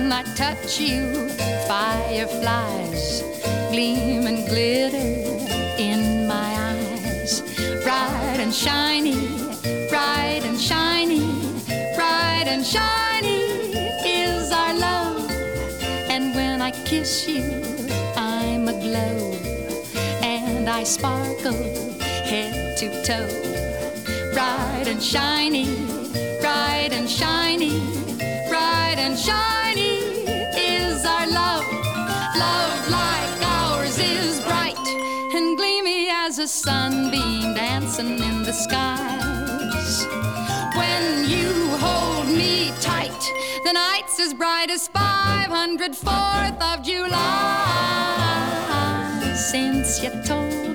I touch you, fireflies gleam and glitter in my eyes. Bright and shiny, bright and shiny, bright and shiny is our love. And when I kiss you, I'm aglow, and I sparkle head to toe. Bright and shiny, bright and shiny, bright and shiny is our love. Love like ours is bright and gleamy as a sunbeam dancing in the skies. When you hold me tight, the night's as bright as 504th of July. Since you told